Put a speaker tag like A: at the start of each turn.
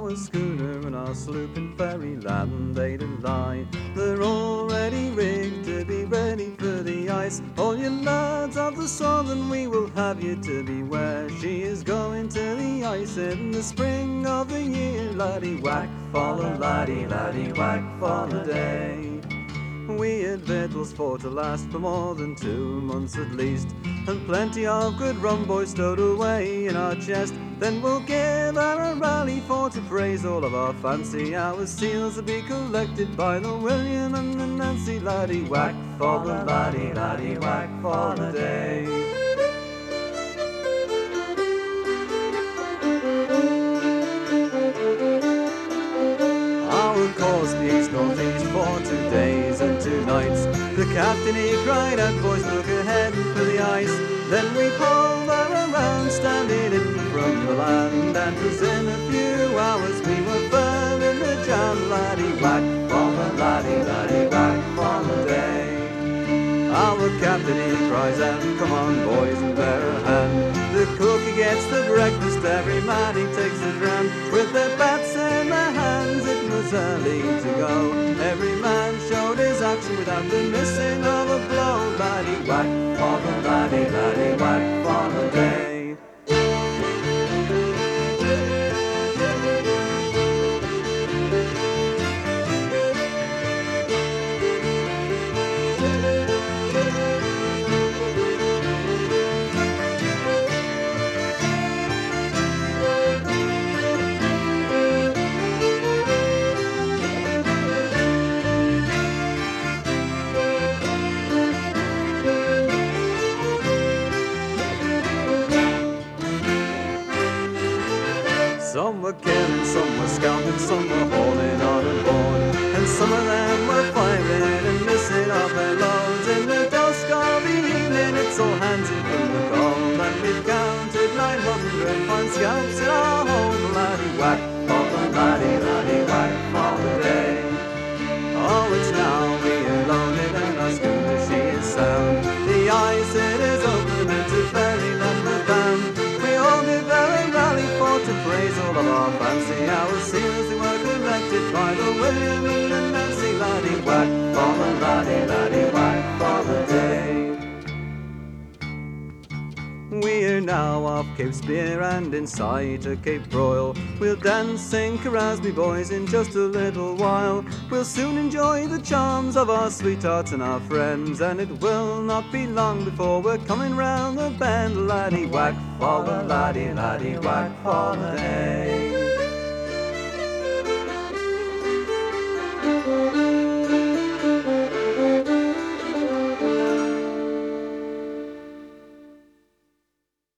A: our schooner and our sloop in fairyland they do lie. They're all ready rigged to be ready for the ice. All you lads of the southern, we will have you to beware. She is going to the ice in the spring of the year. Laddie whack, follow laddie, laddie whack, follow day. We had victuals for to last for more than 2 months at least, and plenty of good rum boys stowed away in our chest. Then we'll give her a rally for to praise all of our fancy. Our seals will be collected by the William and the Nancy. Laddie whack for the laddie, laddie whack for the day. Our course east northeast for 2 days and 2 nights. The captain he cried out, boys look ahead for the ice. Then we pulled her around, standing in from the land, and 'twas in a few hours we were firm in the jam. Laddie whack for the laddie, laddie whack for the day. Our captain he cries out, come on boys and bear a hand. The cook he gets the breakfast, every man he takes a dram. With their bats in their hands it was early to go. Every man showed his action without the missing of a blow. Laddie whack for the laddie, laddie whack for the day. Some were killing, some were scalping, some were hauling on and board, and some of them were firing and missing off their loads. In the dusk of the evening it's all hands in from the cold, and we've counted 900 fine scalps in our hold. Laddie whack for the laddie, laddie whack for the day. Oh, it's now we are loaded and our schooner she is sound. The ice it is open and to fairyland we're bound. We all give her a rally for to praise all of our fancy. Our seals they were collected by the William and the Nancy. Laddie whack for the laddie, laddie whack for the day. We're now off Cape Spear and in sight of Cape Royal. We'll dance and carouse, me boys, in just a little while. We'll soon enjoy the charms of our sweethearts and our friends, and it will not be long before we're coming round the bend. Laddie whack for the laddie, laddie whack for the day.